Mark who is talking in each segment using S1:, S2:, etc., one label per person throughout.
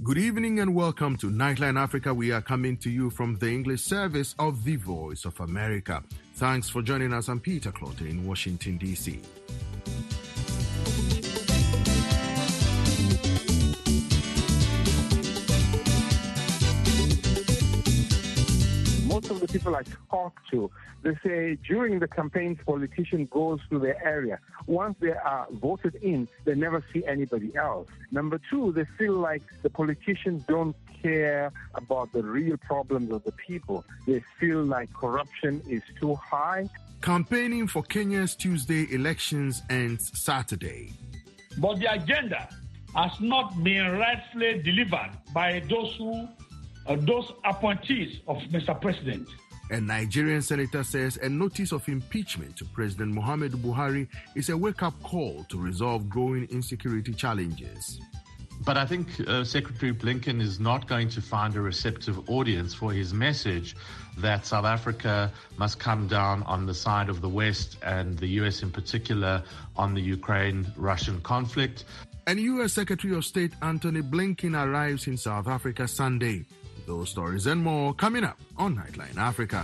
S1: Good evening and welcome to Nightline Africa. We are coming to you from the English service of the Voice of America. Thanks for joining us. I'm Peter Clotter in Washington, D.C.
S2: Most of the people I talk to, they say during the campaigns, politician goes to their area. Once they are voted in, they never see anybody else. Number two, they feel like the politicians don't care about the real problems of the people. They feel like corruption is too high.
S1: Campaigning for Kenya's Tuesday elections ends Saturday.
S3: But the agenda has not been rightfully delivered by those appointees of Mr. President.
S1: A Nigerian senator says a notice of impeachment to President Muhammadu Buhari is a wake-up call to resolve growing insecurity challenges.
S4: But I think Secretary Blinken is not going to find a receptive audience for his message that South Africa must come down on the side of the West and the U.S. in particular on the Ukraine-Russian conflict.
S1: And U.S. Secretary of State Antony Blinken arrives in South Africa Sunday. Those stories and more coming up on Nightline Africa.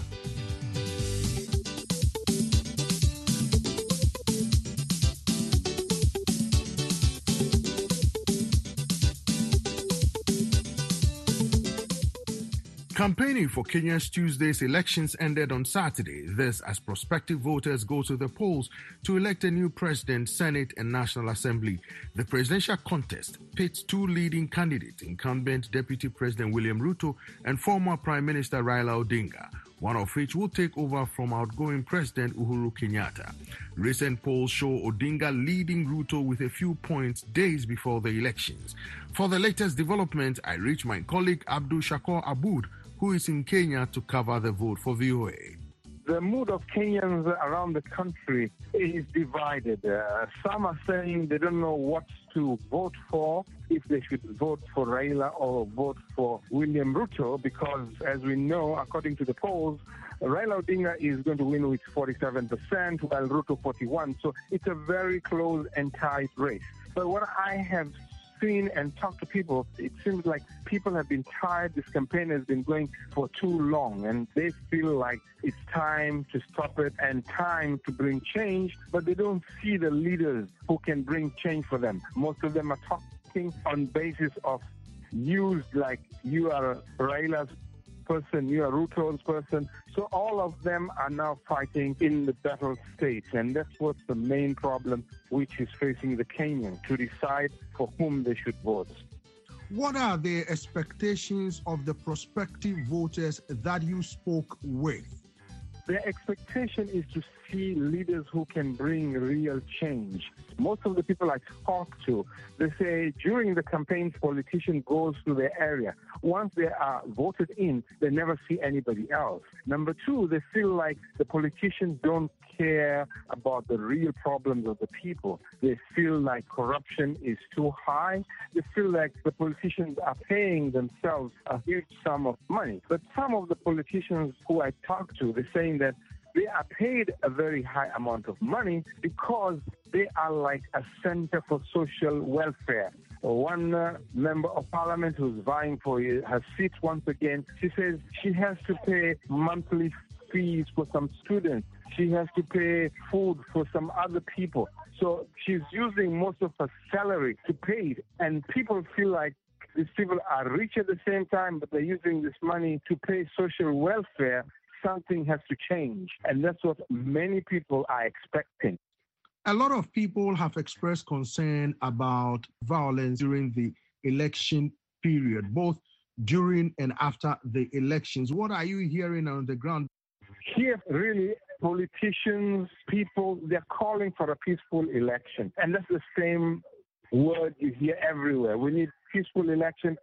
S1: Campaigning for Kenya's Tuesday's elections ended on Saturday. This as prospective voters go to the polls to elect a new president, Senate, and National Assembly. The presidential contest pits two leading candidates, incumbent Deputy President William Ruto and former Prime Minister Raila Odinga, one of which will take over from outgoing President Uhuru Kenyatta. Recent polls show Odinga leading Ruto with a few points days before the elections. For the latest development, I reach my colleague Abdul Shakur Aboud, who is in Kenya to cover the vote for VOA.
S2: The mood of Kenyans around the country is divided. Some are saying they don't know what to vote for, if they should vote for Raila or vote for William Ruto, because as we know, according to the polls, Raila Odinga is going to win with 47%, while Ruto 41%. So it's a very close and tight race. But what I have seen and talked to people, it seems like people have been tired. This campaign has been going for too long, and they feel like it's time to stop it and time to bring change, but they don't see the leaders who can bring change for them. Most of them are talking on basis of news like you are Raila's person, you are Ruto's person. So all of them are now fighting in the battle states, and that's what's the main problem which is facing the Kenyan, to decide for whom they should vote.
S5: What are the expectations of the prospective voters that you spoke with?
S2: Their expectation is to see leaders who can bring real change. Most of the people I talk to, they say during the campaigns, politician goes to their area. Once they are voted in, they never see anybody else. Number two, they feel like the politicians don't care about the real problems of the people. They feel like corruption is too high. They feel like the politicians are paying themselves a huge sum of money. But some of the politicians who I talk to, they're saying that they are paid a very high amount of money because they are like a center for social welfare. One member of parliament who's vying for her seat once again, she says she has to pay monthly fees for some students. She has to pay food for some other people. So she's using most of her salary to pay it. And people feel like these people are rich at the same time, but they're using this money to pay social welfare. Something has to change. And that's what many people are expecting.
S5: A lot of people have expressed concern about violence during the election period, both during and after the elections. What are you hearing on the ground?
S2: Here, really, politicians, people, they're calling for a peaceful election. And that's the same word you hear everywhere. We need peaceful election,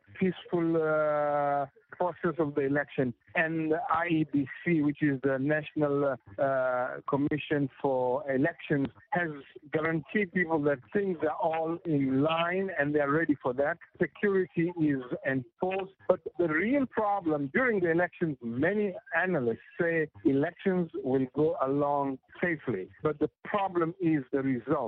S2: peaceful process of the election. And the IEBC, which is the National Commission for Elections, has guaranteed people that things are all in line and they're ready for that. Security is enforced. But the real problem during the elections, many analysts say elections will go along safely. But the problem is the results.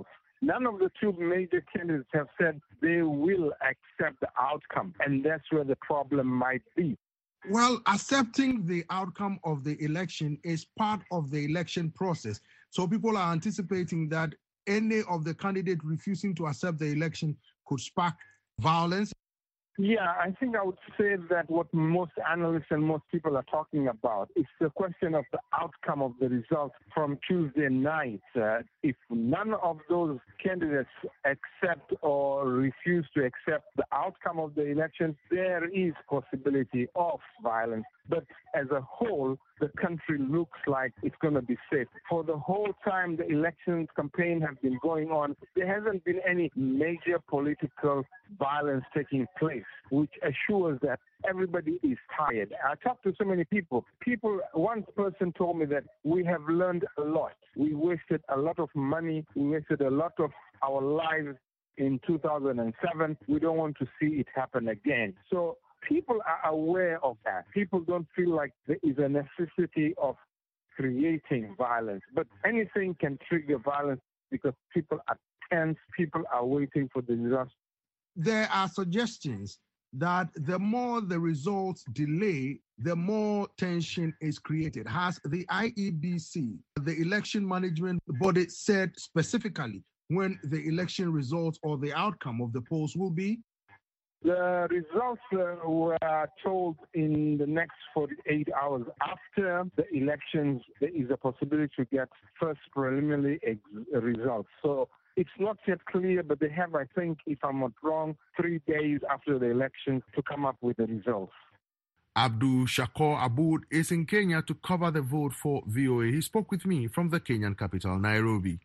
S2: None of the two major candidates have said they will accept the outcome, and that's where the problem might be.
S5: Well, accepting the outcome of the election is part of the election process. So people are anticipating that any of the candidates refusing to accept the election could spark violence.
S2: Yeah, I think I would say that what most analysts and most people are talking about is the question of the outcome of the results from Tuesday night. If none of those candidates accept or refuse to accept the outcome of the election, there is possibility of violence. But as a whole, the country looks like it's going to be safe. For the whole time the elections campaign has been going on, there hasn't been any major political violence taking place, which assures that everybody is tired. I talked to so many people. One person told me that we have learned a lot. We wasted a lot of money. We wasted a lot of our lives in 2007. We don't want to see it happen again. So people are aware of that. People don't feel like there is a necessity of creating violence. But anything can trigger violence because people are tense. People are waiting for the results.
S5: There are suggestions that the more the results delay, the more tension is created. Has the IEBC, the election management body, said specifically when the election results or the outcome of the polls will be?
S2: The results were told in the next 48 hours. After the elections, there is a possibility to get first preliminary results. So it's not yet clear, but they have, I think, if I'm not wrong, 3 days after the election to come up with the results.
S1: Abdul Shakur Aboud is in Kenya to cover the vote for VOA. He spoke with me from the Kenyan capital, Nairobi.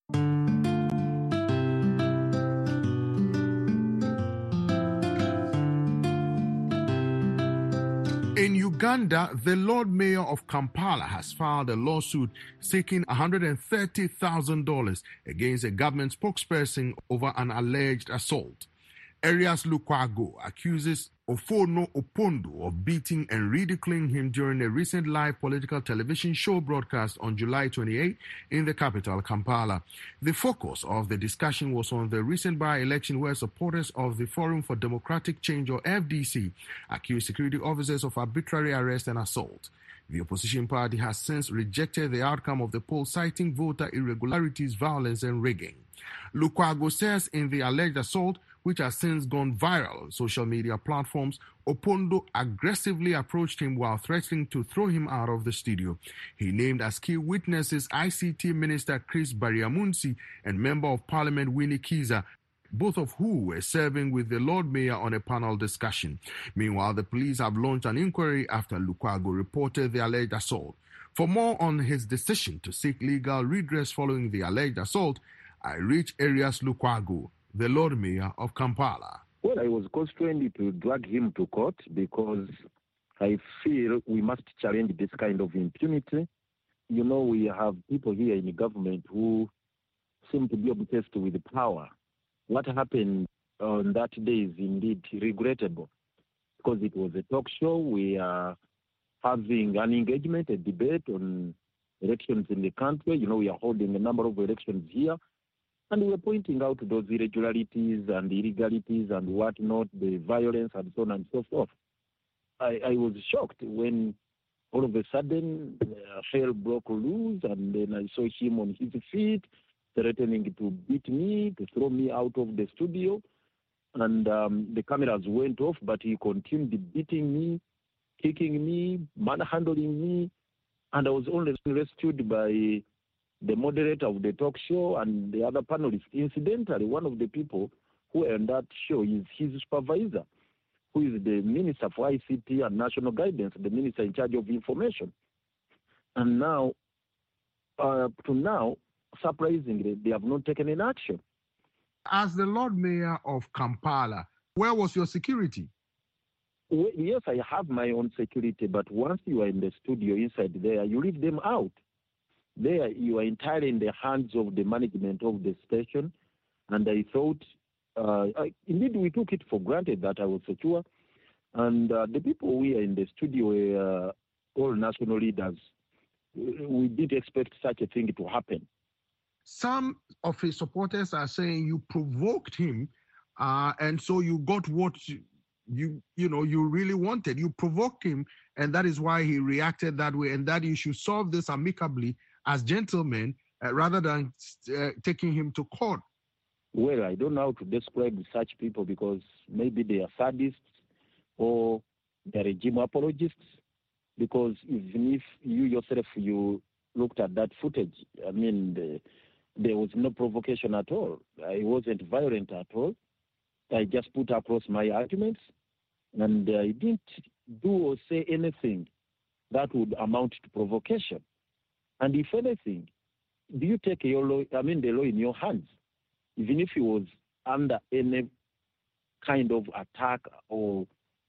S1: In Uganda, the Lord Mayor of Kampala has filed a lawsuit seeking $130,000 against a government spokesperson over an alleged assault. Erias Lukwago accuses Ofono Opondo of beating and ridiculing him during a recent live political television show broadcast on July 28 in the capital, Kampala. The focus of the discussion was on the recent by-election where supporters of the Forum for Democratic Change, or FDC, accused security officers of arbitrary arrest and assault. The opposition party has since rejected the outcome of the poll, citing voter irregularities, violence, and rigging. Lukwago says in the alleged assault, which has since gone viral on social media platforms, Opondo aggressively approached him while threatening to throw him out of the studio. He named as key witnesses ICT Minister Chris Bariamunsi and Member of Parliament Winnie Kiza, both of who were serving with the Lord Mayor on a panel discussion. Meanwhile, the police have launched an inquiry after Lukwago reported the alleged assault. For more on his decision to seek legal redress following the alleged assault, I reached Erias Lukwago, the Lord Mayor of Kampala.
S6: Well, I was constrained to drag him to court because I feel we must challenge this kind of impunity. You know, we have people here in the government who seem to be obsessed with power. What happened on that day is indeed regrettable because it was a talk show. We are having an engagement, a debate on elections in the country. You know, we are holding a number of elections here. And we're pointing out those irregularities and illegalities and whatnot, the violence and so on and so forth. I was shocked when all of a sudden hell broke loose, and then I saw him on his feet threatening to beat me, to throw me out of the studio. And the cameras went off, but he continued beating me, kicking me, manhandling me. And I was only rescued by the moderator of the talk show and the other panelists. Incidentally, one of the people who were on that show is his supervisor, who is the Minister for ICT and National Guidance, the Minister in charge of information. And now, surprisingly, they have not taken any action.
S5: As the Lord Mayor of Kampala, where was your security?
S6: Well, yes, I have my own security, but once you are in the studio inside there, you leave them out. There, you are entirely in the hands of the management of the station. And I thought, indeed, we took it for granted that I was secure. And the people we are in the studio were all national leaders. We didn't expect such a thing to happen.
S5: Some of his supporters are saying you provoked him, and so you got what you really wanted. You provoked him, and that is why he reacted that way, and that you should solve this amicably as gentlemen rather than taking him to court.
S6: Well, I don't know how to describe such people because maybe they are sadists or they're regime apologists, because even if you yourself, you looked at that footage, I mean, there was no provocation at all. I wasn't violent at all. I just put across my arguments, and I didn't do or say anything that would amount to provocation. And if anything, do you take the law in your hands? Even if he was under any kind of attack or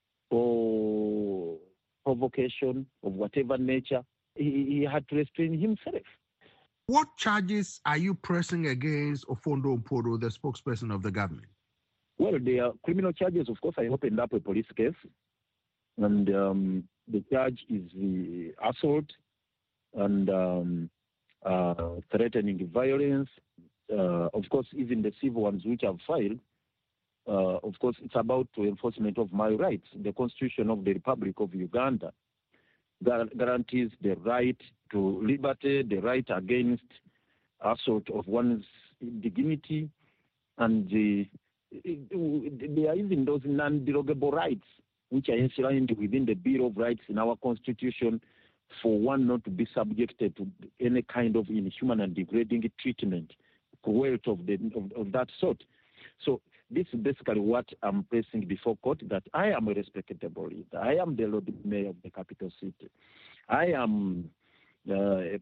S6: provocation of whatever nature, he had to restrain himself.
S5: What charges are you pressing against Ofondo Mporo, the spokesperson of the government?
S6: Well, there are criminal charges. Of course, I opened up a police case, and the charge is the assault and threatening violence. Of course, even the civil ones which I've filed, of course, it's about the enforcement of my rights. The Constitution of the Republic of Uganda guarantees the right to liberty, the right against assault of one's dignity, and there are even those non-derogable rights which are enshrined within the Bill of Rights in our Constitution for one not to be subjected to any kind of inhuman and degrading treatment, cruelty of that sort. So this is basically what I'm pressing before court, that I am a respectable leader. I am the Lord Mayor of the capital city. I am a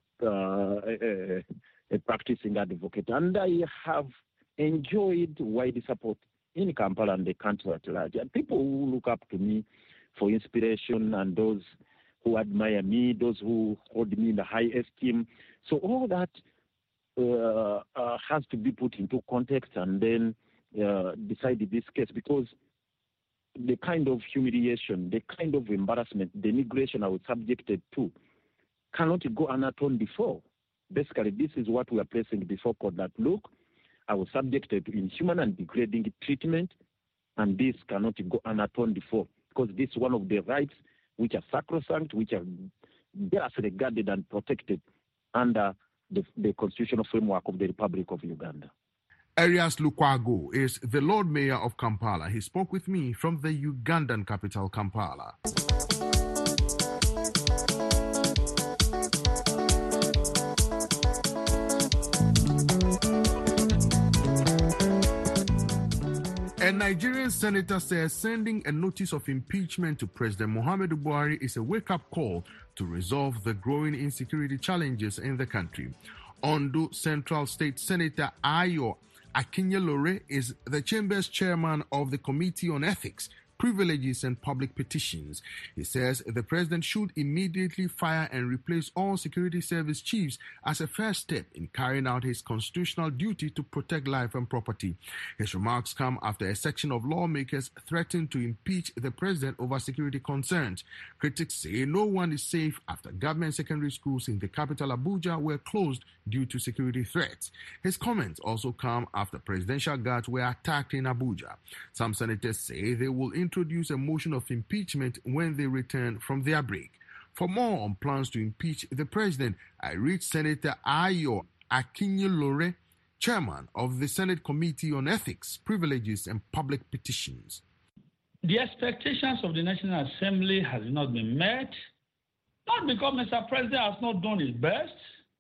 S6: practicing advocate, and I have enjoyed wide support in Kampala and the country at large. And people who look up to me for inspiration, and those who admire me, those who hold me in the high esteem. So all that has to be put into context and then decide this case, because the kind of humiliation, the kind of embarrassment, the denigration I was subjected to cannot go unatoned before. Basically, this is what we are placing before court, that look, I was subjected to inhuman and degrading treatment, and this cannot go unatoned before, because this is one of the rights which are sacrosanct, which are just regarded and protected under the constitutional framework of the Republic of Uganda.
S1: Erias Lukwago is the Lord Mayor of Kampala. He spoke with me from the Ugandan capital, Kampala. A Nigerian senator says sending a notice of impeachment to President Muhammadu Buhari is a wake-up call to resolve the growing insecurity challenges in the country. Ondo Central State Senator Ayo Akinyelore is the chamber's chairman of the Committee on Ethics, Privileges and Public Petitions. He says the president should immediately fire and replace all security service chiefs as a first step in carrying out his constitutional duty to protect life and property. His remarks come after a section of lawmakers threatened to impeach the president over security concerns. Critics say no one is safe after government secondary schools in the capital Abuja were closed due to security threats. His comments also come after presidential guards were attacked in Abuja. Some senators say they will introduce a motion of impeachment when they return from their break. For more on plans to impeach the president, I reached Senator Ayo Akinyelore, chairman of the Senate Committee on Ethics, Privileges and Public Petitions.
S3: The expectations of the National Assembly has not been met, not because Mr. President has not done his best.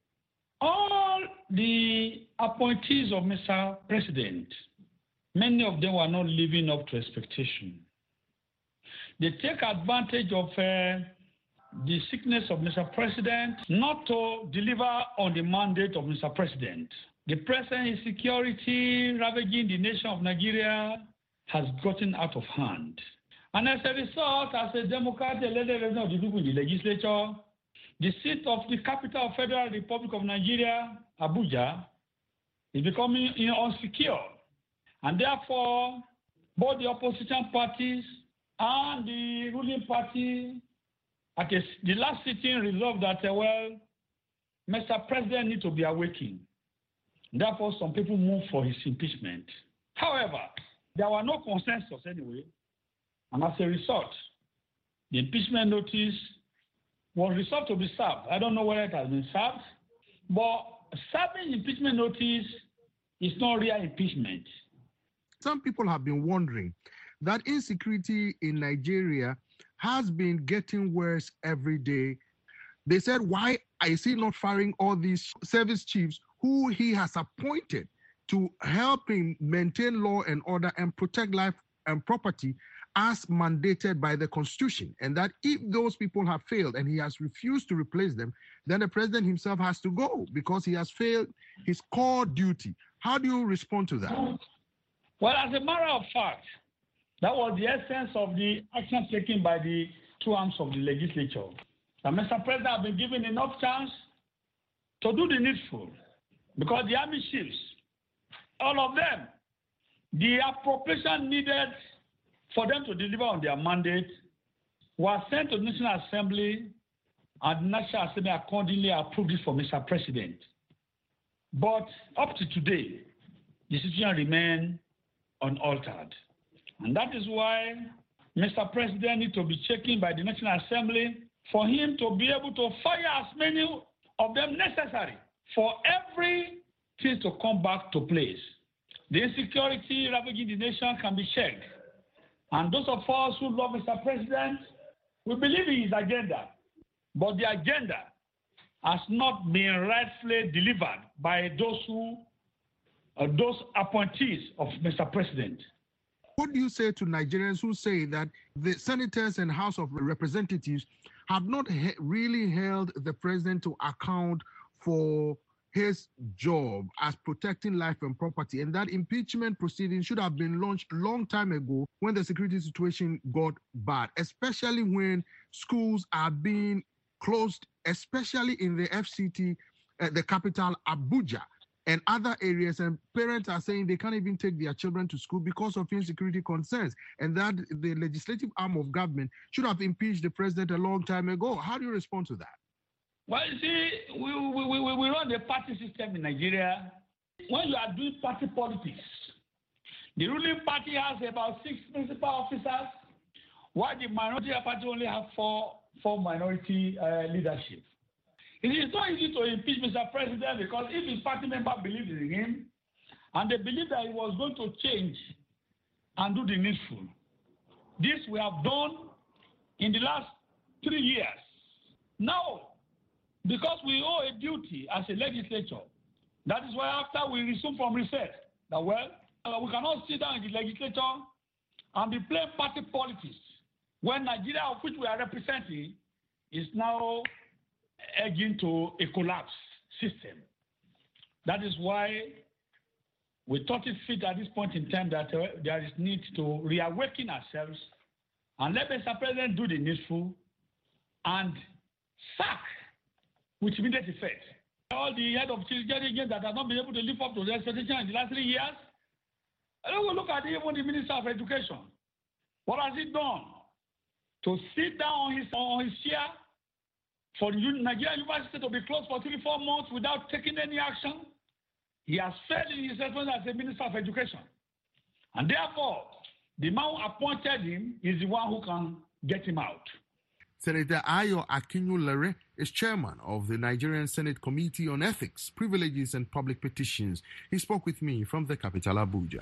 S3: All the appointees of Mr. President, many of them were not living up to expectation. They take advantage of the sickness of Mr. President not to deliver on the mandate of Mr. President. The present insecurity ravaging the nation of Nigeria has gotten out of hand. And as a result, as a Democrat elected representative of the people in the legislature, the seat of the capital of Federal Republic of Nigeria, Abuja, is becoming unsecure. And therefore, both the opposition parties and the ruling party at the last sitting resolved that, Mr. President needs to be awakened. Therefore, some people moved for his impeachment. However, there was no consensus anyway. And as a result, the impeachment notice was resolved to be served. I don't know whether it has been served, but serving impeachment notice is not real impeachment.
S5: Some people have been wondering that insecurity in Nigeria has been getting worse every day. They said, why is he not firing all these service chiefs who he has appointed to help him maintain law and order and protect life and property as mandated by the Constitution? And that if those people have failed and he has refused to replace them, then the president himself has to go because he has failed his core duty. How do you respond to that?
S3: Well, as a matter of fact, that was the essence of the action taken by the two arms of the legislature. And Mr. President has been given enough chance to do the needful because the army chiefs, all of them, the appropriation needed for them to deliver on their mandate was sent to the National Assembly, and the National Assembly accordingly approved it for Mr. President. But up to today, the situation remains unaltered. And that is why Mr. President needs to be checking by the National Assembly for him to be able to fire as many of them necessary for everything to come back to place. The insecurity ravaging the nation can be checked. And those of us who love Mr. President, we believe in his agenda. But the agenda has not been rightfully delivered by those appointees of Mr. President.
S5: What do you say to Nigerians who say that the senators and House of Representatives have not really held the president to account for his job as protecting life and property, and that impeachment proceedings should have been launched a long time ago when the security situation got bad, especially when schools are being closed, especially in the FCT, the capital, Abuja, and other areas, and parents are saying they can't even take their children to school because of insecurity concerns, and that the legislative arm of government should have impeached the president a long time ago. How do you respond to that?
S3: Well, you see, we run the party system in Nigeria. When you are doing party politics, the ruling party has about 6 principal officers, while the minority party only have four minority leadership. It is not easy to impeach Mr. President because if his party member believes in him and they believe that he was going to change and do the needful, this we have done in the last 3 years. Now, because we owe a duty as a legislature, that is why after we resume from reset, that we cannot sit down in the legislature and be playing party politics when Nigeria, of which we are representing, is now edging to a collapse system. That is why we thought it fit at this point in time that there is need to reawaken ourselves and let Mr. President do the needful and sack with immediate effect all the head of agents that have not been able to live up to their expectation in the last 3 years. And then we look at even the Minister of Education. What has he done? To sit down on his chair for Nigerian University to be closed for 3-4 months without taking any action? He has failed in his responsibility as a Minister of Education. And therefore, the man who appointed him is the one who can get him out.
S1: Senator Ayo Akinwolere is chairman of the Nigerian Senate Committee on Ethics, Privileges and Public Petitions. He spoke with me from the capital, Abuja.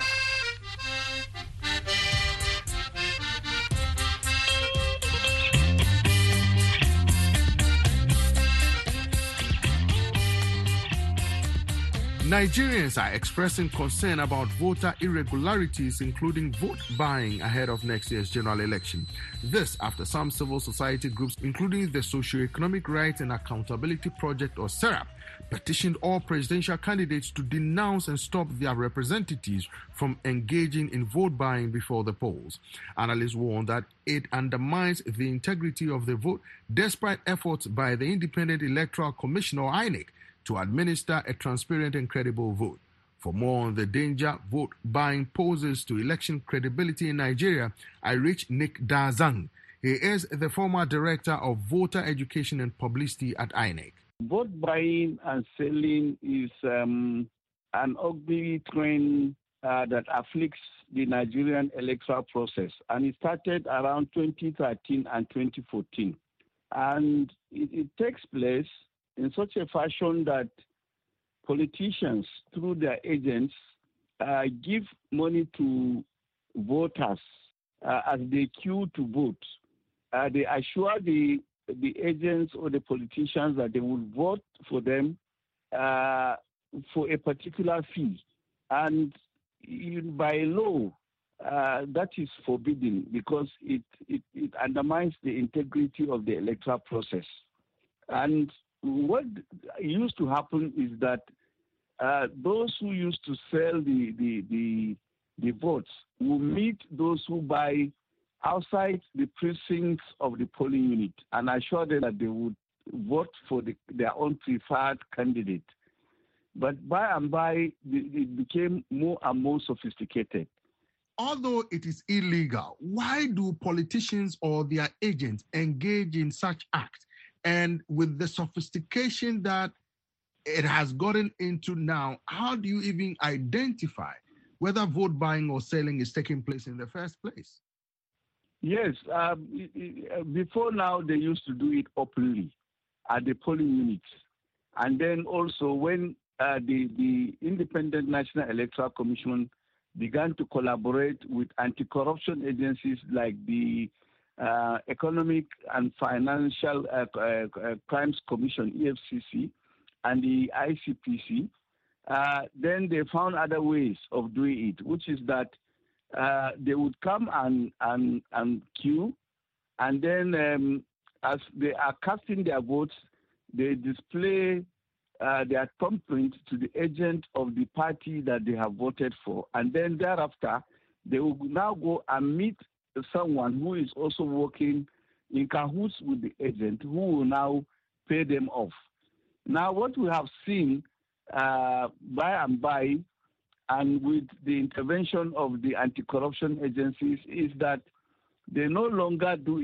S1: Nigerians are expressing concern about voter irregularities, including vote buying ahead of next year's general election. This after some civil society groups, including the Socio-Economic Rights and Accountability Project, or SERAP, petitioned all presidential candidates to denounce and stop their representatives from engaging in vote buying before the polls. Analysts warn that it undermines the integrity of the vote, despite efforts by the Independent Electoral Commission, or INEC, to administer a transparent and credible vote. For more on the danger vote buying poses to election credibility in Nigeria, I reached Nick Dazang. He is the former director of voter education and publicity at INEC.
S7: Vote buying and selling is an ugly trend that afflicts the Nigerian electoral process. And it started around 2013 and 2014. And it takes place in such a fashion that politicians, through their agents, give money to voters as they queue to vote. They assure the agents or the politicians that they will vote for them for a particular fee. And by law, that is forbidden because it undermines the integrity of the electoral process. And what used to happen is that those who used to sell the votes will meet those who buy outside the precincts of the polling unit and assure them that they would vote for their own preferred candidate. But by and by, it became more and more sophisticated.
S5: Although it is illegal, why do politicians or their agents engage in such acts? And with the sophistication that it has gotten into now, how do you even identify whether vote buying or selling is taking place in the first place?
S7: Yes, before now they used to do it openly at the polling units. And then also when the Independent National Electoral Commission began to collaborate with anti-corruption agencies like the Economic and Financial Crimes Commission, EFCC, and the ICPC, then they found other ways of doing it, which is that they would come and queue, and then as they are casting their votes, they display their thumbprint to the agent of the party that they have voted for. And then thereafter, they will now go and meet someone who is also working in cahoots with the agent, who will now pay them off. Now, what we have seen by and by, and with the intervention of the anti-corruption agencies, is that they no longer do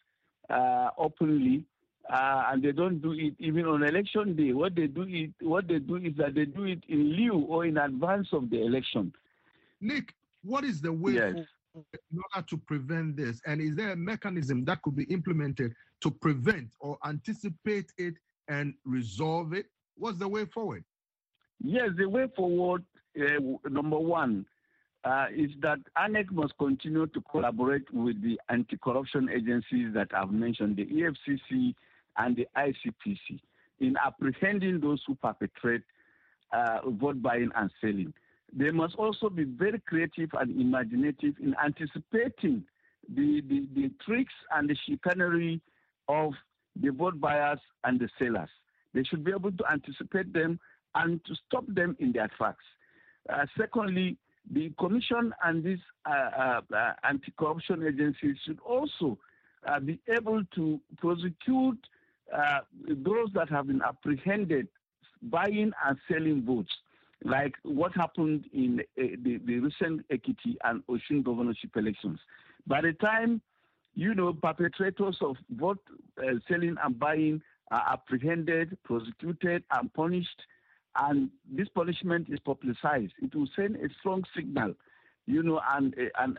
S7: it openly, and they don't do it even on election day. What they do is that they do it in lieu or in advance of the election.
S5: Nick, what is the way in order to prevent this? And is there a mechanism that could be implemented to prevent or anticipate it and resolve it? What's the way forward?
S7: Yes, the way forward, number one, is that ANEC must continue to collaborate with the anti-corruption agencies that I've mentioned, the EFCC and the ICPC, in apprehending those who perpetrate vote buying and selling. They must also be very creative and imaginative in anticipating the tricks and the chicanery of the vote buyers and the sellers. They should be able to anticipate them and to stop them in their tracks. Secondly, the Commission and these anti-corruption agencies should also be able to prosecute those that have been apprehended buying and selling votes, like what happened in the recent Ekiti and Osun governorship elections. By the time, perpetrators of vote selling and buying are apprehended, prosecuted, and punished, and this punishment is publicized, it will send a strong signal, and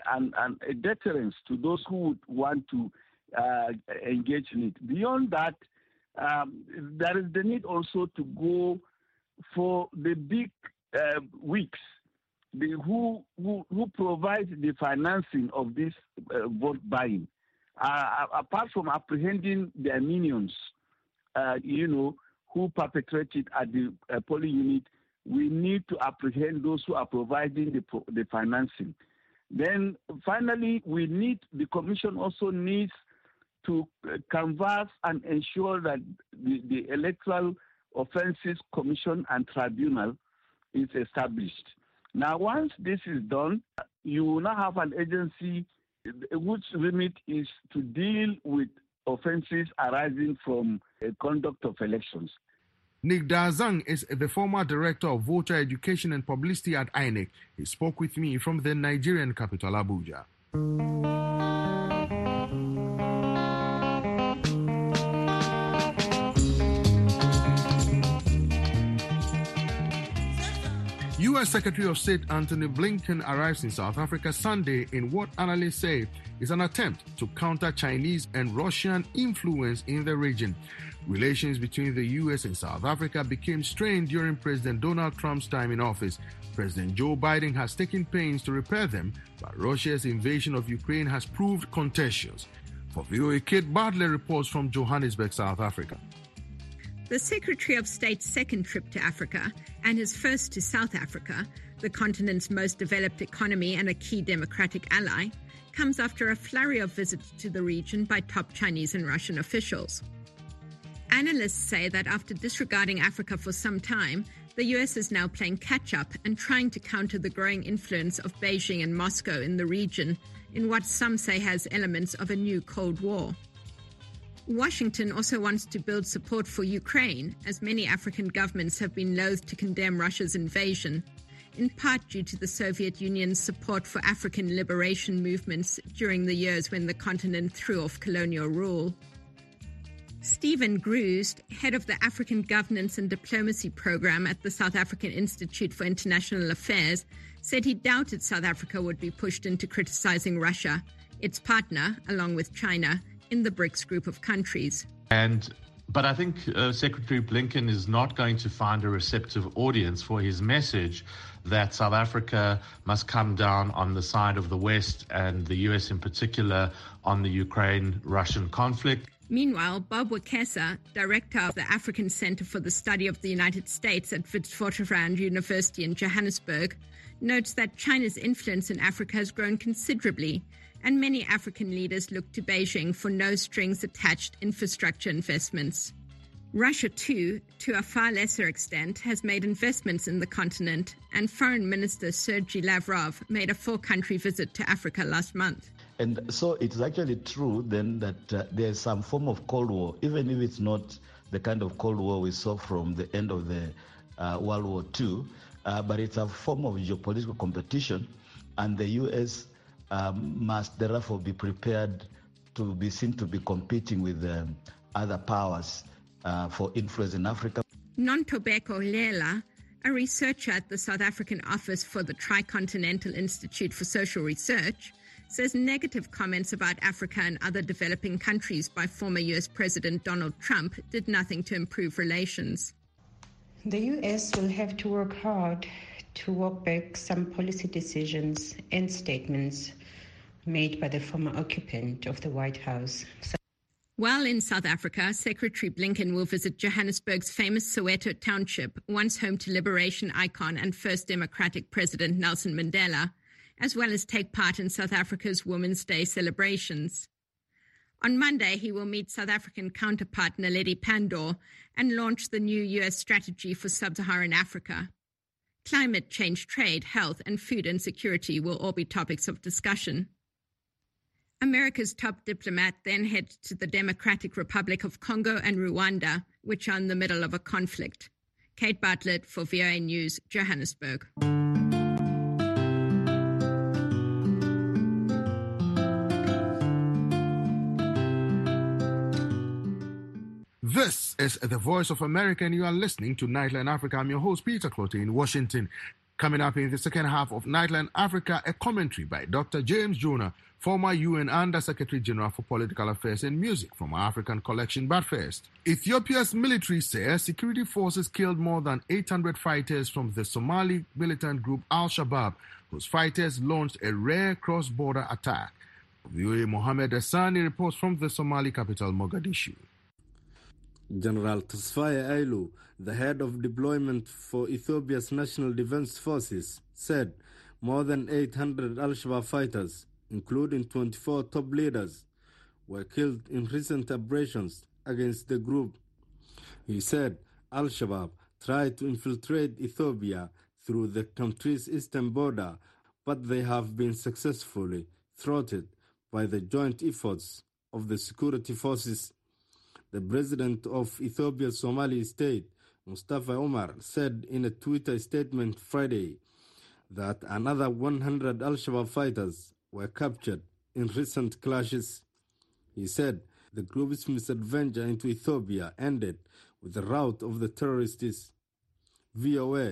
S7: a deterrence to those who would want to engage in it. Beyond that, there is the need also to go for the big wigs, who provide the financing of this vote buying. Apart from apprehending their minions, who perpetrated at the polling unit, we need to apprehend those who are providing the financing. Then finally, the Commission also needs to canvass and ensure that the Electoral Offences Commission and Tribunal is established. Now, once this is done, you will now have an agency whose remit is to deal with offences arising from conduct of elections.
S1: Nick Dazang is the former director of voter education and publicity at INEC. He spoke with me from the Nigerian capital, Abuja. U.S. Secretary of State Antony Blinken arrives in South Africa Sunday in what analysts say is an attempt to counter Chinese and Russian influence in the region. Relations between the U.S. and South Africa became strained during President Donald Trump's time in office. President Joe Biden has taken pains to repair them, but Russia's invasion of Ukraine has proved contentious. For VOA, Kate Bartlett reports from Johannesburg, South Africa.
S8: The Secretary of State's second trip to Africa and his first to South Africa, the continent's most developed economy and a key democratic ally, comes after a flurry of visits to the region by top Chinese and Russian officials. Analysts say that after disregarding Africa for some time, the US is now playing catch-up and trying to counter the growing influence of Beijing and Moscow in the region, in what some say has elements of a new Cold War. Washington also wants to build support for Ukraine, as many African governments have been loath to condemn Russia's invasion, in part due to the Soviet Union's support for African liberation movements during the years when the continent threw off colonial rule. Stephen Groost, head of the African Governance and Diplomacy Program at the South African Institute for International Affairs, said he doubted South Africa would be pushed into criticizing Russia, its partner, along with China, in the BRICS group of countries.
S4: But I think Secretary Blinken is not going to find a receptive audience for his message that South Africa must come down on the side of the West and the US in particular on the Ukraine-Russian conflict.
S8: Meanwhile, Bob Wekesa, director of the African Center for the Study of the United States at Witwatersrand University in Johannesburg, notes that China's influence in Africa has grown considerably, and many African leaders look to Beijing for no-strings-attached infrastructure investments. Russia, too, to a far lesser extent, has made investments in the continent, and Foreign Minister Sergei Lavrov made a 4-country visit to Africa last month.
S9: And so it's actually true then that there's some form of Cold War, even if it's not the kind of Cold War we saw from the end of the World War II, but it's a form of geopolitical competition, and the U.S. Must therefore be prepared to be seen to be competing with other powers for influence in Africa.
S8: Nontobeko Lela, a researcher at the South African Office for the Tricontinental Institute for Social Research, says negative comments about Africa and other developing countries by former U.S. President Donald Trump did nothing to improve relations.
S10: The U.S. will have to work hard to walk back some policy decisions and statements made by the former occupant of the White House.
S8: While in South Africa, Secretary Blinken will visit Johannesburg's famous Soweto township, once home to liberation icon and first democratic president Nelson Mandela, as well as take part in South Africa's Women's Day celebrations. On Monday, he will meet South African counterpart Naledi Pandor and launch the new U.S. strategy for sub-Saharan Africa. Climate change, trade, health, and food insecurity will all be topics of discussion. America's top diplomat then heads to the Democratic Republic of Congo and Rwanda, which are in the middle of a conflict. Kate Bartlett for VOA News, Johannesburg.
S1: This is the Voice of America, and you are listening to Nightline Africa. I'm your host, Peter Clottey, in Washington. Coming up in the second half of Nightline Africa, a commentary by Dr. James Jonah, former UN Under-Secretary General for Political Affairs and Music from our African collection. But first, Ethiopia's military says security forces killed more than 800 fighters from the Somali militant group Al-Shabaab, whose fighters launched a rare cross-border attack. VOA Mohammed Hassani reports from the Somali capital, Mogadishu.
S11: General Tesfaye Ailu, the head of deployment for Ethiopia's National Defense Forces, said more than 800 Al-Shabaab fighters, including 24 top leaders, were killed in recent operations against the group. He said Al-Shabaab tried to infiltrate Ethiopia through the country's eastern border, but they have been successfully thwarted by the joint efforts of the security forces. The president of Ethiopia's Somali state, Mustafa Omar, said in a Twitter statement Friday that another 100 Al-Shabaab fighters were captured in recent clashes. He said the group's misadventure into Ethiopia ended with the rout of the terrorists. VOA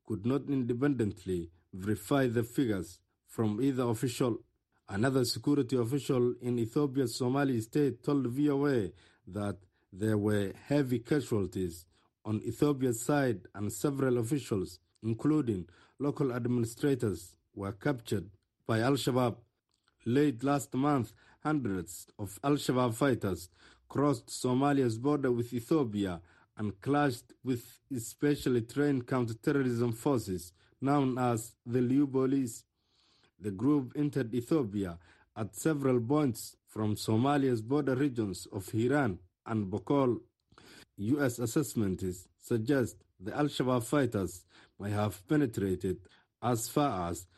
S11: could not independently verify the figures from either official. Another security official in Ethiopia's Somali state told VOA that there were heavy casualties on Ethiopia's side and several officials, including local administrators, were captured by Al-Shabaab. Late last month, hundreds of Al-Shabaab fighters crossed Somalia's border with Ethiopia and clashed with specially trained counter-terrorism forces known as the Liu Police. The group entered Ethiopia at several points from Somalia's border regions of Hiran and Bokol. U.S. assessments suggest the Al-Shabaab fighters may have penetrated as far as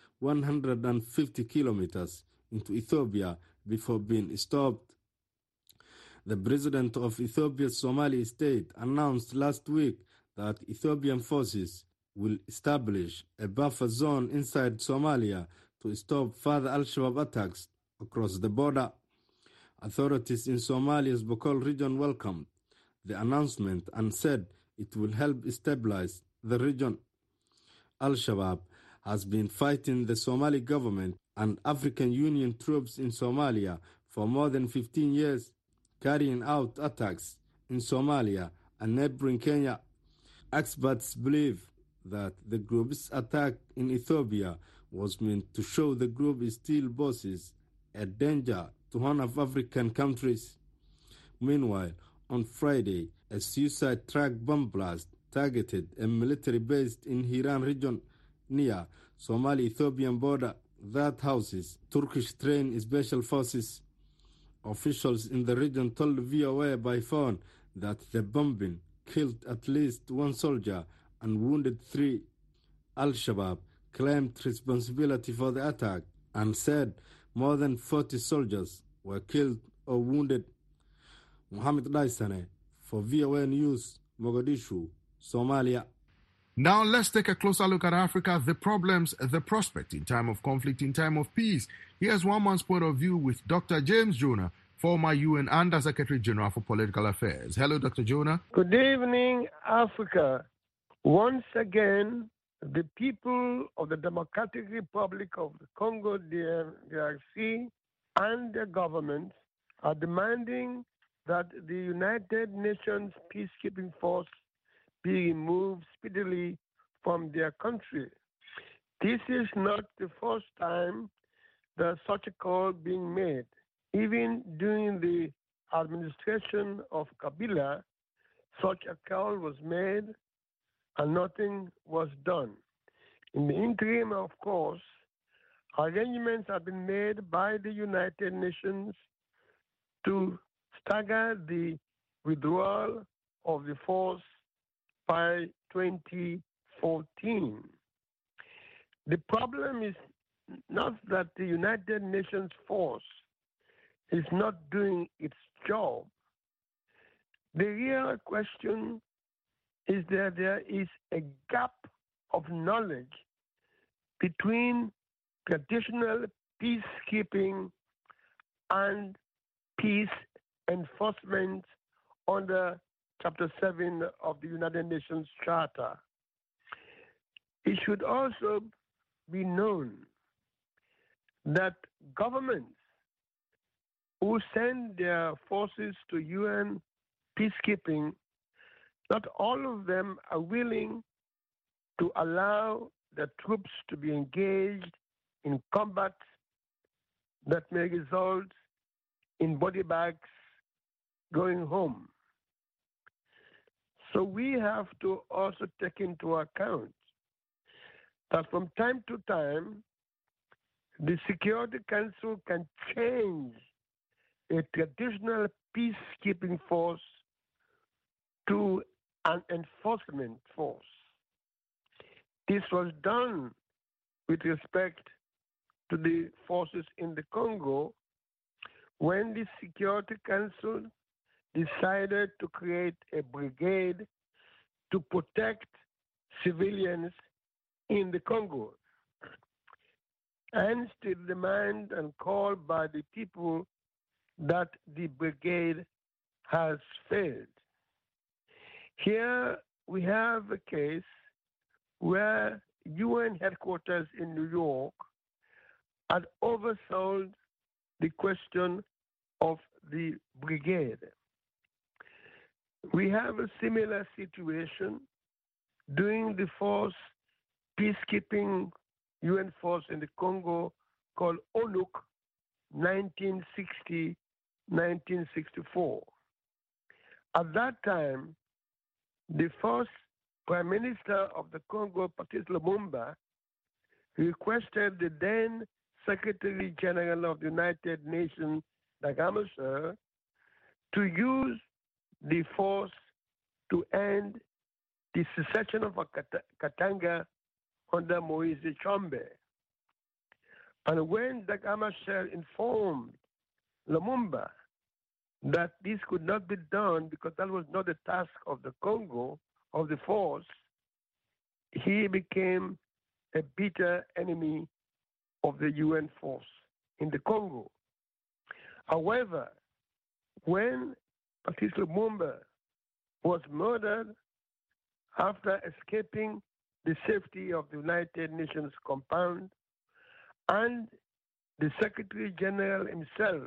S11: 150 kilometers into Ethiopia before being stopped. The president of Ethiopia's Somali state announced last week that Ethiopian forces will establish a buffer zone inside Somalia to stop further Al-Shabaab attacks across the border. Authorities in Somalia's Bokol region welcomed the announcement and said it will help stabilize the region. Al-Shabaab has been fighting the Somali government and African Union troops in Somalia for more than 15 years, carrying out attacks in Somalia and neighboring Kenya. Experts believe that the group's attack in Ethiopia was meant to show the group still poses a danger to one of African countries. Meanwhile, on Friday, a suicide truck bomb blast targeted a military base in Hiran region near Somali-Ethiopian border that houses Turkish-trained special forces. Officials in the region told VOA by phone that the bombing killed at least one soldier and wounded 3. Al-Shabaab claimed responsibility for the attack and said more than 40 soldiers were killed or wounded. Mohammed Daisane for VOA News, Mogadishu, Somalia.
S1: Now let's take a closer look at Africa, the problems, the prospect in time of conflict, in time of peace. Here's one man's point of view with Dr. James Jonah, former UN Under Secretary General for Political Affairs. Hello, Dr. Jonah.
S12: Good evening, Africa. Once again, the people of the Democratic Republic of the Congo, DRC, and their government are demanding that the United Nations peacekeeping force be removed speedily from their country. This is not the first time that such a call being made. Even during the administration of Kabila, such a call was made and nothing was done. In the interim, of course, arrangements have been made by the United Nations to stagger the withdrawal of the force by 2014. The problem is not that the United Nations force is not doing its job. The real question is that there is a gap of knowledge between traditional peacekeeping and peace enforcement under Chapter 7 of the United Nations Charter. It should also be known that governments who send their forces to UN peacekeeping, not all of them are willing to allow the troops to be engaged in combat that may result in body bags going home. So we have to also take into account that from time to time, the Security Council can change a traditional peacekeeping force to an enforcement force. This was done with respect to the forces in the Congo when the Security Council decided to create a brigade to protect civilians in the Congo. Hence the demand and call by the people that the brigade has failed. Here we have a case where UN headquarters in New York had oversold the question of the brigade. We have a similar situation during the force, peacekeeping UN force in the Congo called ONUC 1960-1964. At that time, the first Prime Minister of the Congo, Patrice Lumumba, requested the then Secretary General of the United Nations, Dag Hammarskjöld, to use the force to end the secession of Katanga under Moise Tshombe. And when Dag Hammarskjöld informed Lumumba that this could not be done because that was not the task of the Congo, of the force, he became a bitter enemy of the UN force in the Congo. However, when Patrice Lumumba was murdered after escaping the safety of the United Nations compound, and the Secretary General himself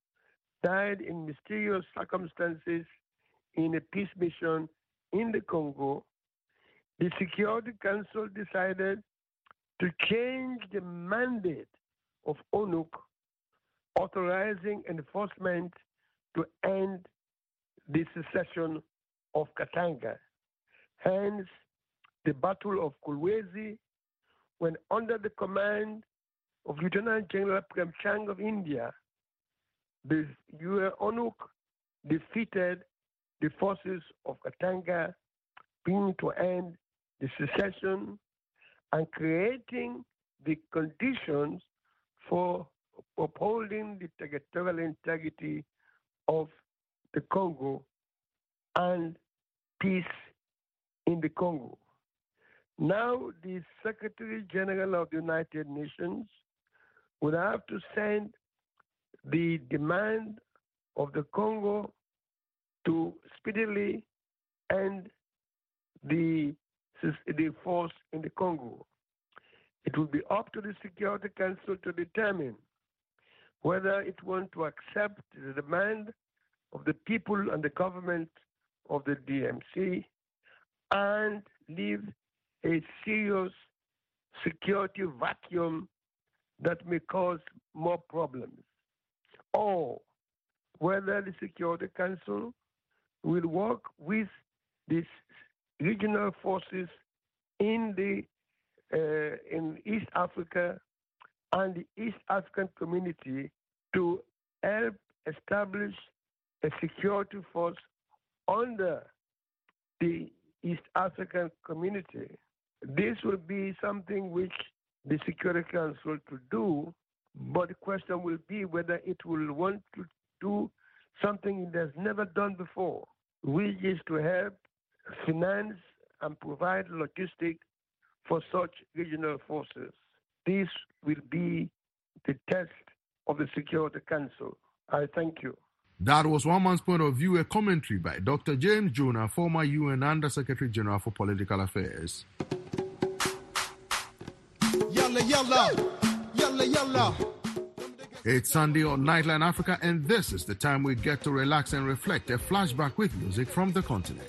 S12: died in mysterious circumstances in a peace mission in the Congo, the Security Council decided to change the mandate of ONUC, authorizing enforcement to end the secession of Katanga. Hence, the Battle of Kolwezi, when under the command of Lieutenant General Prem Chand of India, the ONUC defeated the forces of Katanga, bringing to end the secession and creating the conditions for upholding the territorial integrity of the Congo and peace in the Congo. Now, the Secretary General of the United Nations would have to send the demand of the Congo to speedily end the force in the Congo. It will be up to the Security Council to determine whether it wants to accept the demand of the people and the government of the DMC and leave a serious security vacuum that may cause more problems, or whether the Security Council will work with these regional forces in East Africa and the East African community to help establish a security force under the East African community. This will be something which the Security Council to do, but the question will be whether it will want to do something it has never done before, which is to help finance and provide logistics for such regional forces. This will be the test of the Security Council. I thank you.
S1: That was one man's point of view, a commentary by Dr. James Jonah, former UN Under Secretary General for Political Affairs.
S13: Yalla, yalla, yalla, yalla.
S1: It's Sunday on Nightline Africa, and this is the time we get to relax and reflect. A flashback with music from the continent.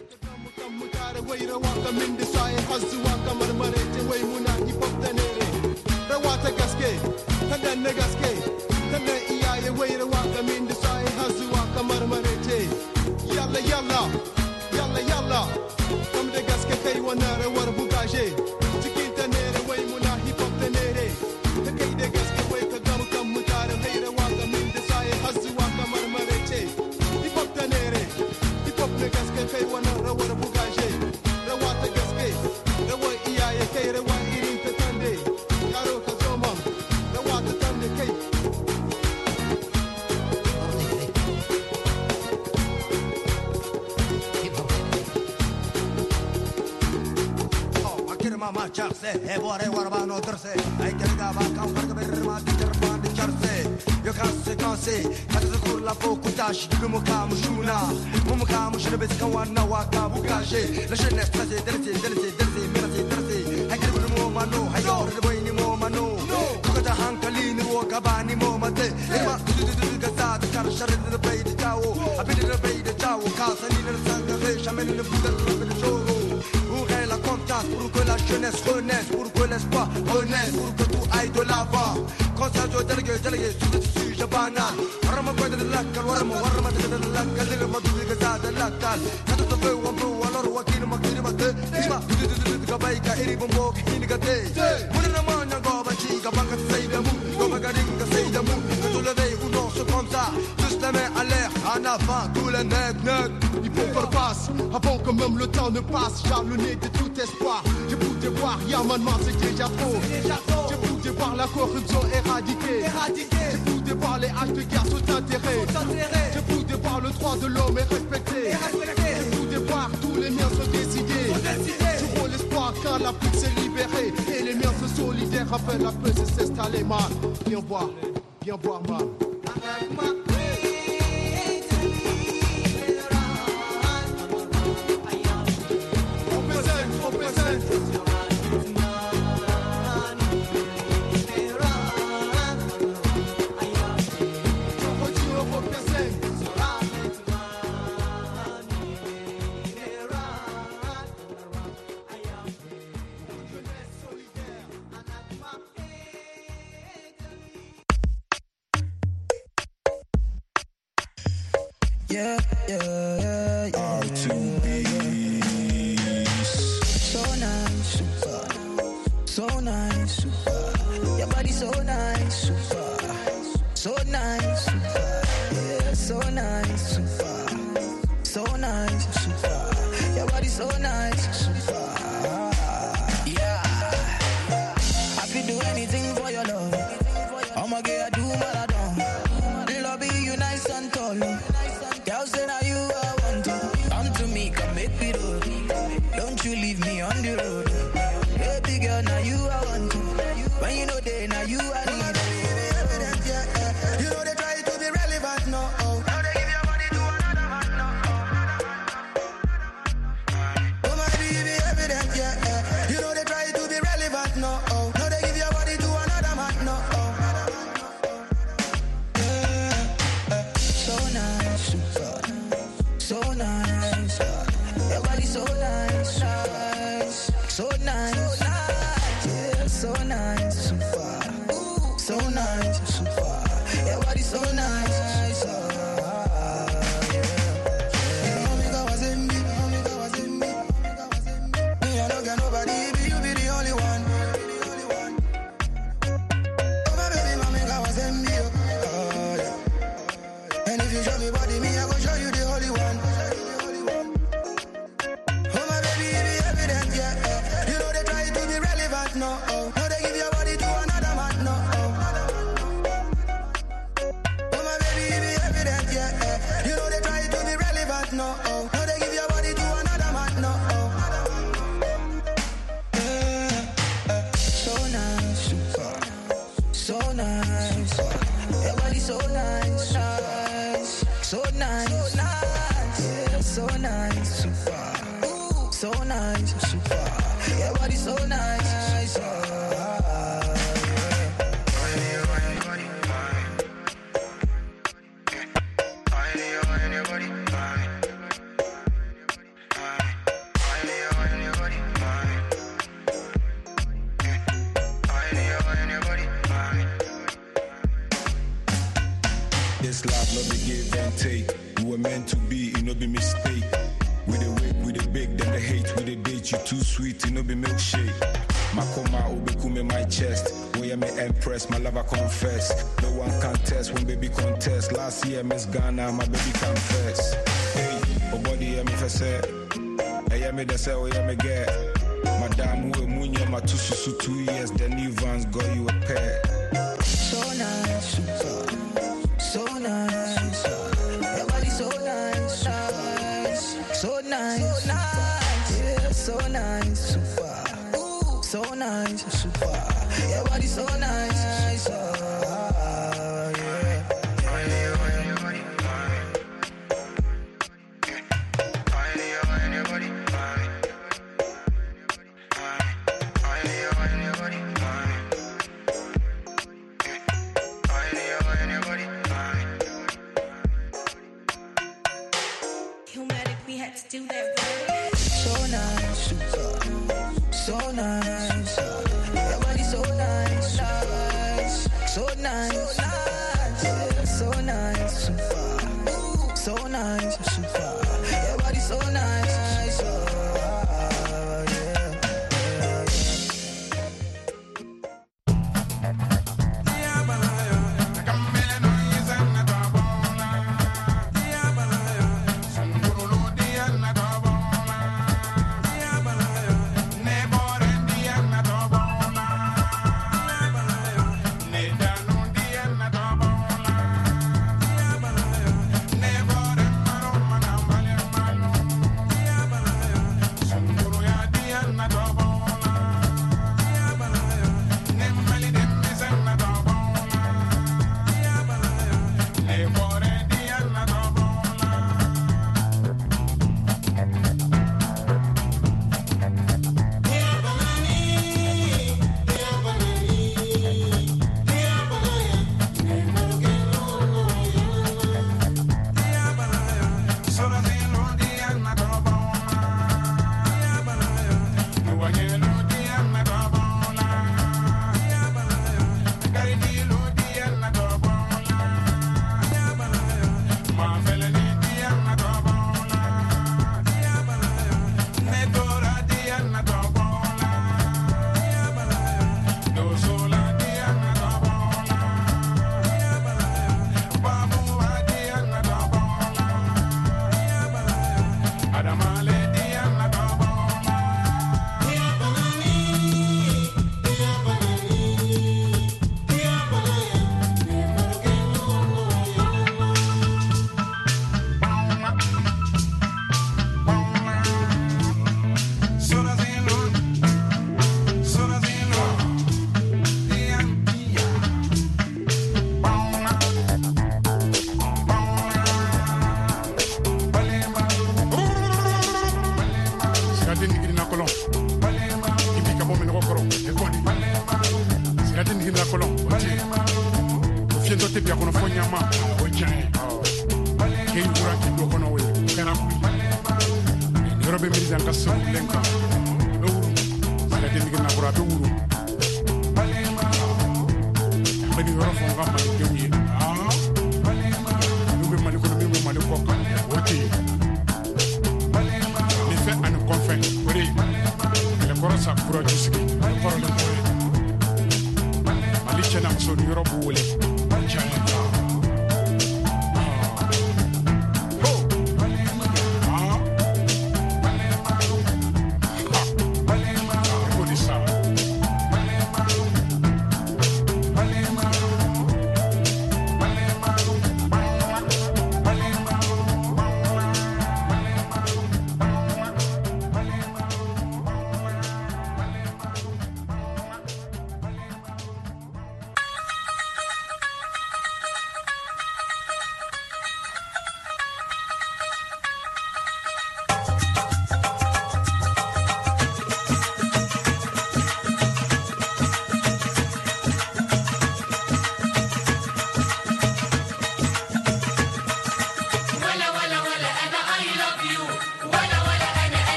S13: Yalla, yalla, yalla, yalla. Come the gaske kai wanare war bugaje. Tikinta nere way muna hip hop the nere. The kai de gaske way ka gam kam mutare hayre waka min de sai hazu waka marmarete. Hip hop the nere. Hip hop the gaske kai wanare war bugaje. Rawata gaske. Rawa iyaye kai rawa irin ta tande. Yaro ka zoma. Rawata tande kai.
S14: Mama charse, evore warvano terse, ai kergava kampar berma dicharpan dicharse, yo kasse kasse, kasse kurla pokutash, bimukam shuna, mumukam shrebes kawana waka bukaje, la jeunesse derse, merse, ai kergava mano, Ima gazada carcere del bay di ciao abiti del bay di ciao casa ni nel sangue riche amène le bout de le jour pour la confiance pour que la jeunesse renaisse pour que l'espoir renaisse pour que tout aille de l'avant quand ça doit déléguer sujet banal warma quoi de lakal warma de lakal le madu gazada lakal kada to peu on peut alors wakil makir mate ima ga bay ka iri bombo ni gate mona mona go ba chi ga banga say da mu go ba ga say da mu to lever ou non se comme ça tous la main à l'air en avant tous les nec
S13: il faut faire face avant que même le temps ne passe jalonné de tout espoir j'ai pu voir Yamanman c'est déjà trop j'ai pu voir la corruption éradiquée j'ai pu voir les actes de guerre sont enterrés j'ai pu voir le droit de l'homme est respecté j'ai pu voir tous les miens sont décidés toujours l'espoir quand l'Afrique s'est libérée et les miens sont solidaires afin la paix de s'installer man viens voir man
S15: Yeah. So nice, super. Your body so nice, super. So nice, super. Yeah, so nice, super. So nice, super. Your body so nice, super. Yeah. I could do anything for your love. I'ma get do marathon. Love you nice and tall. Girl say now you I want to. Come to me, come make me do. Don't you leave me on the road. Baby girl, now you I want to. When you know they, now you I need. Evident, yeah. You know they try to be relevant, no. Now they give your body to another man, no. Oh my baby, evident, yeah. You know they try to be relevant, no. Now they give your body to another man, no. So nice, super. So nice, your body so nice, so nice, yeah, so nice, super, so nice, super, your body so nice, yeah. Mommy was in me, me I don't get nobody, you be the only one. Oh my baby, mommy was in me, oh yeah. And if you show me body, me I go show you the holy one. Oh my baby, it be evident, yeah. You know they try to be relevant, no. Now they give your body to another man, no. Oh my baby, it be evident, yeah. You know they try to be relevant, no. Now they give your body to another man, no. So nice, super. So nice, your body so nice, so nice, yeah, so nice, super. So nice, super. Your body so nice,
S16: This life no be give and take. We were meant to be, it no be mistake. We the wake, we the big, then the hate, we the date. You too sweet, it no be milkshake. Makoma obekume my chest. We am empress, my lover confess. No one can test when baby contest. Last year Miss Ghana, my baby confess. Hey, oh body yeah me fese. Hey me the say, oh yeah me get. Madam who munyo my 2 years, the new Vans got you a pair.
S15: so nice, super. So nice, your body so nice, so nice, yeah, so nice, super, so nice, super, your body so nice, yeah.
S16: Anybody?
S15: So nice, super, so nice. Your body so nice, nice, so nice, yeah, so nice, super, so nice, super. Your body so nice,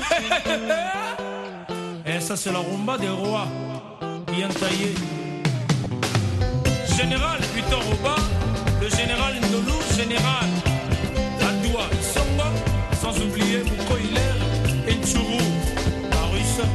S17: Et ça c'est la rumba des rois. Bien taillé. Général Victor Oba, le général Ndolou, général Adoua Isomba, sans oublier Mouko Hilaire et Tchourou, la Russe.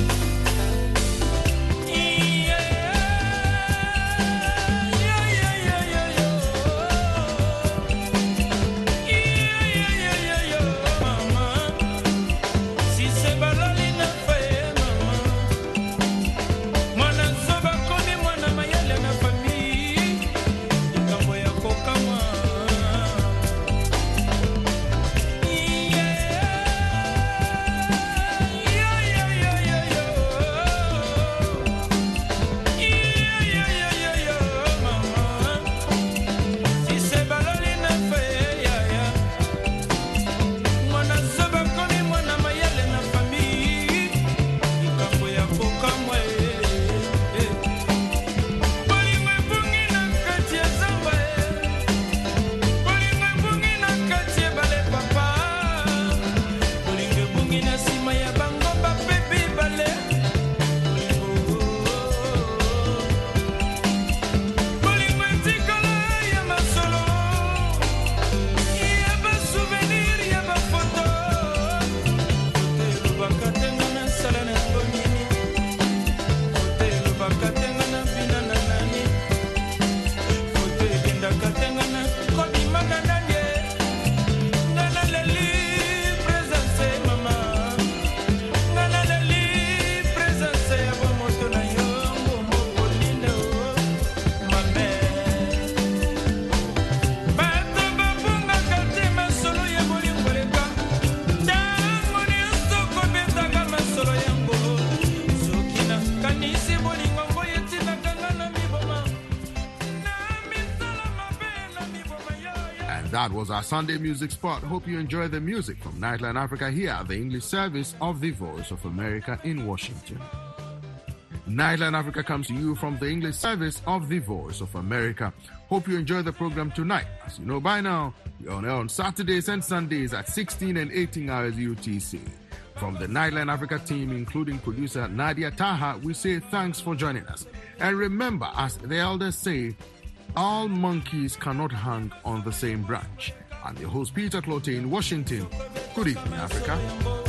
S1: That was our Sunday music spot. Hope you enjoy the music from Nightline Africa here at the English service of the Voice of America in Washington. Nightline Africa comes to you from the English service of the Voice of America. Hope you enjoy the program tonight. As you know by now, we are on Saturdays and Sundays at 16 and 18 hours UTC. From the Nightline Africa team, including producer Nadia Taha, we say thanks for joining us. And remember, as the elders say, all monkeys cannot hang on the same branch. I'm your host, Peter Clote in Washington. Good evening, Africa.